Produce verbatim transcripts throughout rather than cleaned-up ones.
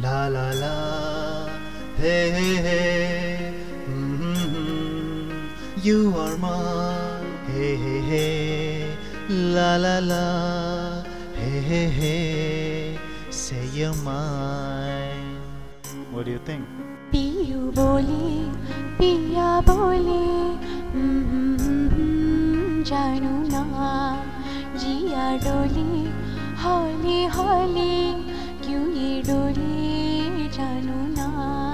La la la, hey hey hey, mm-hmm. You are mine, hey hey hey, la la la, hey hey hey, say you're mine. What do you think? पियू बोले पिया बोले जानू ना जिया डोले हौले हौले क्यों ये डोले जानू ना.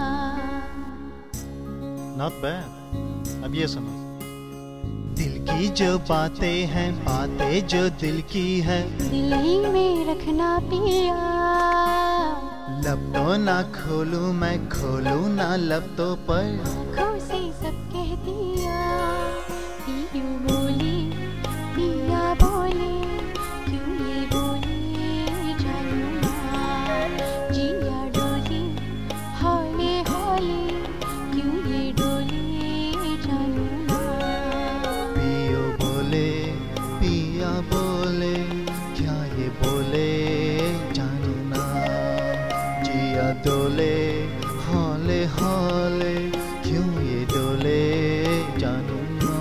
Not bad. अब ये सुनो. दिल की जो बातें हैं, बातें जो दिल की है, दिल ही में रखना पिया. लब तो ना खोलूं मैं, खोलूं ना लब तो पर आँखों से सब कह दिया. पियू बोले पिया बोले क्यों ये बोले जानू ना जिया डोले हौले हौले क्यों ये डोले जानू ना. पियो बोले पिया बोले क्या ये बोले जानू ना जिया डोले हौले हौले क्यों ये डोले जानू ना.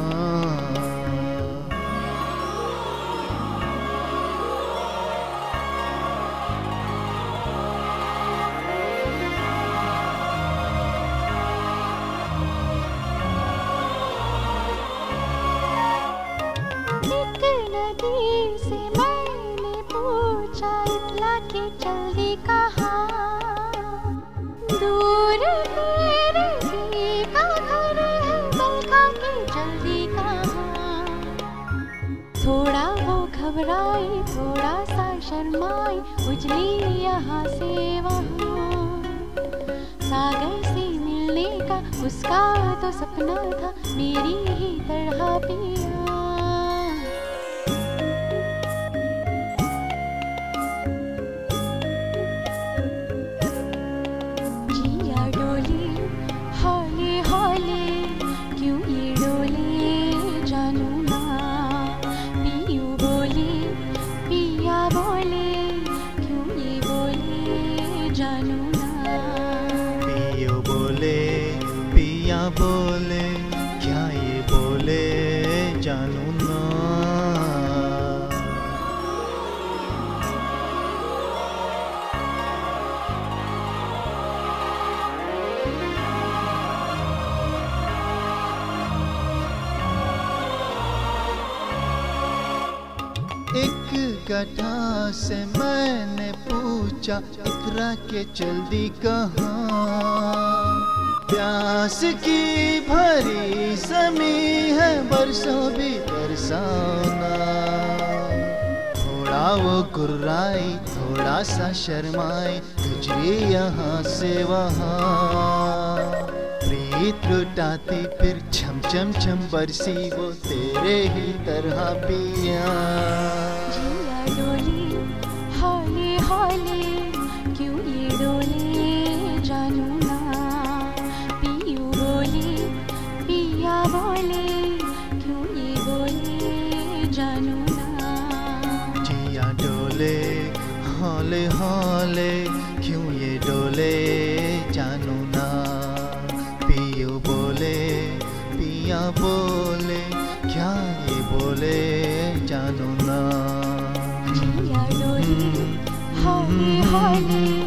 एक नदी से मैंने पूछा इतला के जल्दी कहाँ. दूर तेरे ही का घर है बलखा के जल्दी कहाँ. थोड़ा वो घबराई थोड़ा सा शर्माई उजली यहाँ से वहाँ. सागर से मिलने का उसका तो सपना था मेरी ही तरह पिया. जिया डोले हौले हौले क्यों ये डोले जानू ना. पियू बोले पिया बोले क्यों ये बोले जानू ना. पियो बोले पिया बोले क्या ये बोले जानू ना. एक गधा से मैंने पूछा इकरा के जल्दी कहाँ. प्यास की भरी ज़मीं है बरसों भी बरसाना. थोड़ा वो गुर्राई थोड़ा सा शर्माई गुजरी यहाँ से वहाँ. प्रीत लुटाती फिर छम छम छम बरसी वो तेरे ही तरह पिया. जिया डोले हौले हौले क्यों ये डोले जानू ना. पियू बोले पिया बोले क्यों ये बोले जानू ना. जिया डोले हौले हौले क्यों ये डोले जानू ना. पियो बोले पिया बोले क्या ये बोले जानू ना. जिया डोले हौले हौले